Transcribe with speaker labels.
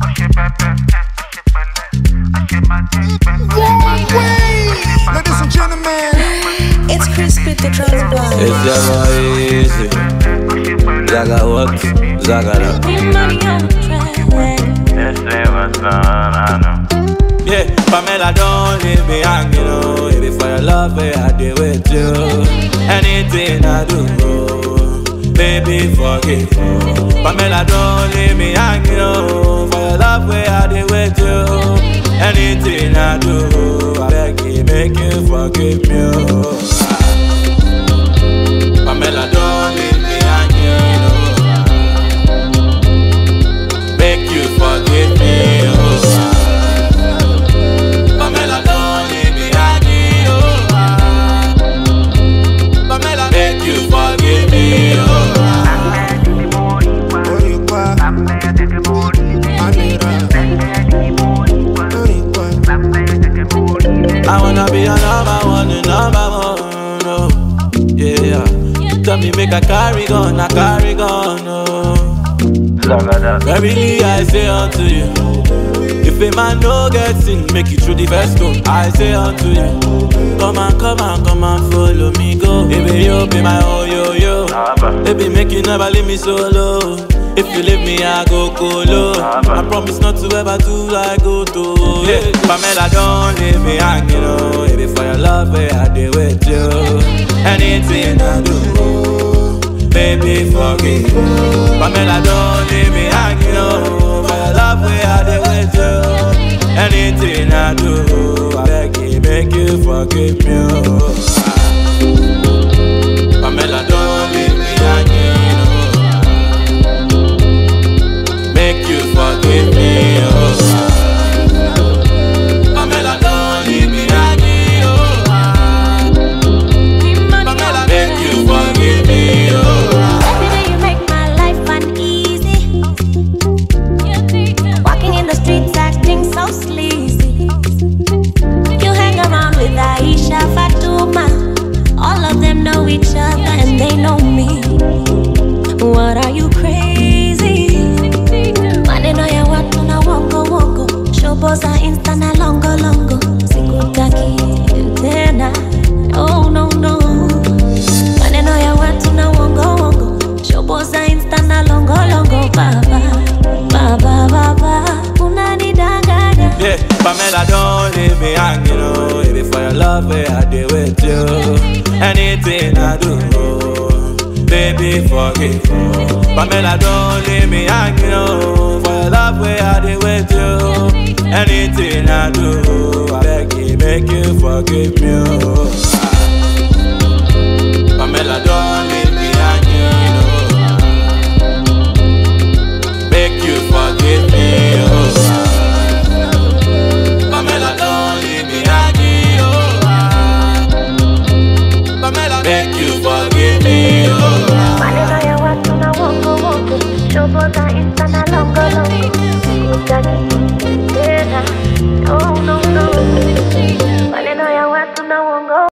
Speaker 1: Ladies and gentlemen,
Speaker 2: it's Chris with the transplant.
Speaker 3: It's never easy. Zaga what? Zaga that.
Speaker 2: Money on the track.
Speaker 3: Yeah, Pamela, don't leave me hanging, oh. If it's for your love, I do with you. Anything I do, baby, forgive. Pamela, don't leave me hanging, oh. For your love, I do with you. Anything I do, I beg you, make you forgive me, oh. Pamela, don't leave me hanging, oh. Make you forgive me, oh. Pamela, don't leave me hanging, oh. Pamela, make you forgive me, oh. I wanna be your number one, oh. Yeah. Tell me make a carry gun, oh. Verily I say unto you, if a man no gets in, make it through the first door. I say unto you, come and follow me go. Baby, you be my oh yo. Baby, make you never leave me solo. If you leave me, I go colo. I promise not to ever do like go to. Yeah, Pamela, don't leave me hanging, oh. Baby, for your love, I do with you. Anything I do, baby, forgive. Pamela, don't leave me hanging, oh. For your love, I do with you. Anything I do, I beg you, make you forgive me, oh. Pamela, don't leave me hanging, oh. Make you forgive me, oh. Pamela, don't leave me hanging, oh. Pamela, make you forgive me, oh.
Speaker 2: Every day you make my life uneasy. Walking in the streets acting so sleazy. You hang around with Aisha, Fatuma. All of them know each other and they know me. What are you crazy? Maneno ya watu na wongo. Shoboza insta na longo. Sikutaki tena. Oh no. Maneno ya watu na wongo. Shoboza insta na longo. Baba. Unanidanganya.
Speaker 3: Yeah, Pamela, don't leave me hanging, oh. Baby, for your love, I do with you. Anything I do, baby, forgive. Pamela, don't leave me hanging, oh. For your love, I do with you. Anything I do, I beg you, make you forgive me, oh.